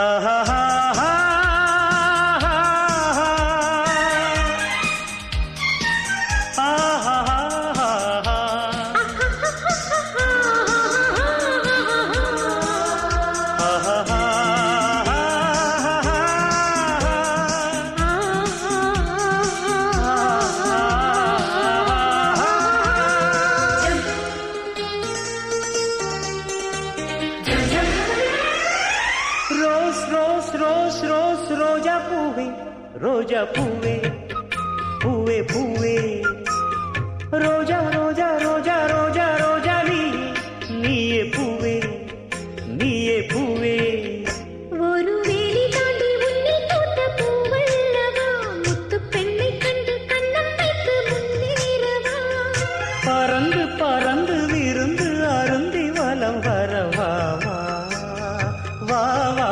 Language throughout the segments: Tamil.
ரோஜா பூவே பூவே பூவே ரோஜா ரோஜா ரோஜா ரோஜா ரோஜா நீயே பூவே நீயே பூவே ஒரு வேலி தாண்டி உன்னை தோட்ட பூவல்லவா முத்து பெண்ணை கண்டு கண்ணம் வைத்து முன்னேறவா பறந்து பறந்து விருந்து அருந்தி வலம் வரவா வா வா வா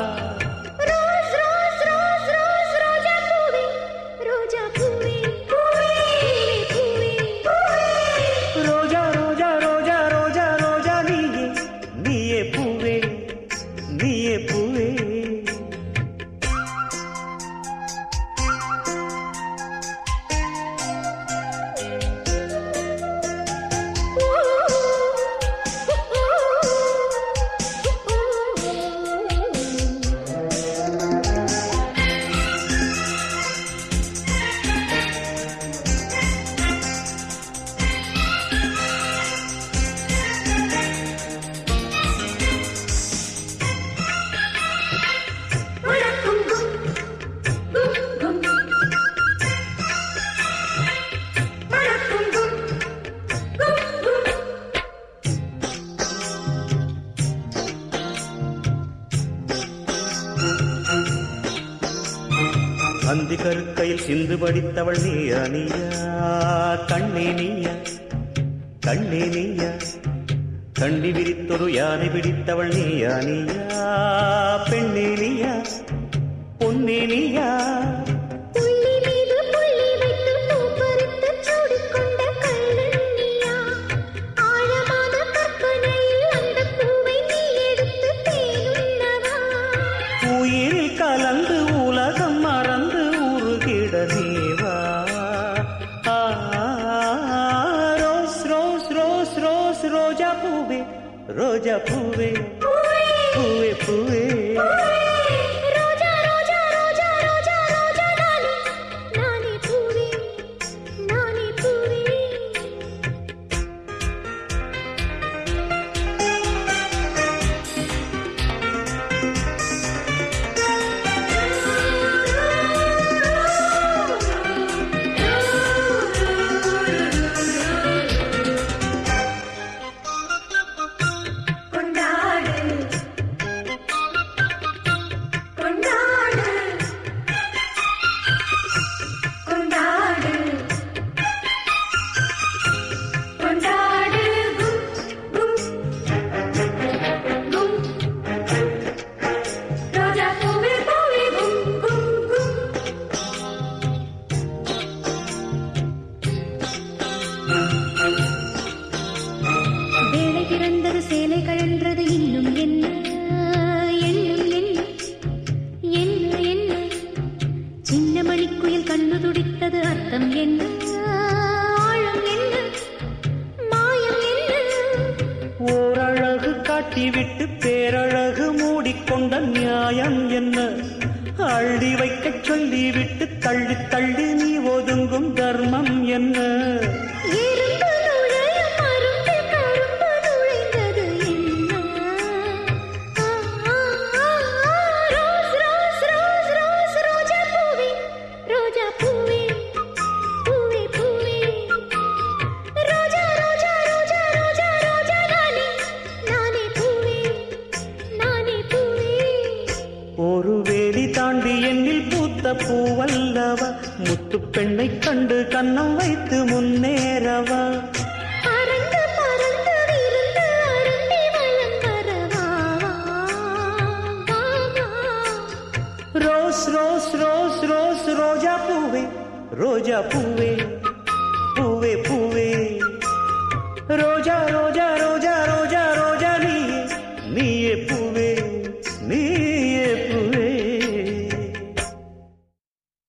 அந்தி கருக்கையில் சிந்து படித்தவள் நீயா நீயா கண்ணே நீயா கண்ணே நீயா கண்டி விரித்தொரு யானை பிடித்தவள் நீயா நீயா பெண்ணே நீயா பொன்னே நீயா உயிரில் கலந்து உலகம் மறந்து உருகிட நீவா ரோஸ் ரோஸ் ரோஸ் ரோஸ் ரோஜா பூவே ரோஜா பூவே பூவே பூவே சேலை கழன்றது இன்னும் என்ன எண்ணம் என்ன என்ன என்ன சின்ன மணிக்குயில் கண்ணு துடித்தது அர்த்தம் என்ன ஆழம் என்ன மாயம் என்ன ஓரழகு காட்டிவிட்டு பேரழகு மூடிக்கொண்ட நியாயம் என்ன அள்ளி வைக்க சொல்லிவிட்டு தள்ளி தள்ளி நீ ஒதுங்கும் தர்மம் என்ன ஒரு வேலி தாண்டி எண்ணில் பூத்த பூவல்லவா முத்து பெண்ணை கண்டு கண்ணம் வைத்து முன்னேறவா பறந்து பறந்து விருந்து அருந்தி வலம் வரவா ரோஸ் ரோஸ் ரோஸ் ரோஸ் ரோஜா பூவே ரோஜா பூவே பூவே பூவே ரோஜா ரோஜா